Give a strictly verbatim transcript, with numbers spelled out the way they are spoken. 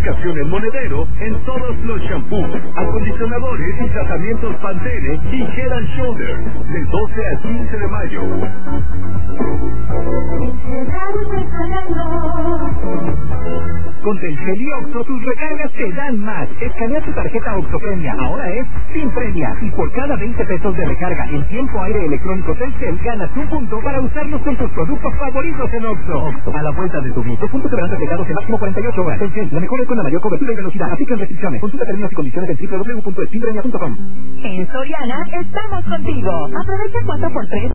Aplicación El Monedero en todos los shampoos, acondicionadores y tratamientos Pantene y Head and Shoulders, del doce al quince de mayo. Con Telcel y Oxo, tus recargas te dan más. Escanea tu tarjeta Oxo Premia, ahora es sin premia. Y por cada veinte pesos de recarga en tiempo aire electrónico Telcel, ganas un punto para usarlos con tus productos favoritos en Oxo. Oxo, a la vuelta de tu gusto. Puntos serán aplicados en máximo cuarenta y ocho horas. Telcel, la mejor es con la mayor cobertura y velocidad. Aplican restricciones. Consulta términos y condiciones en doble u doble u doble u punto eximpremia punto com. En Soriana estamos contigo. Aprovecha cuatro por tres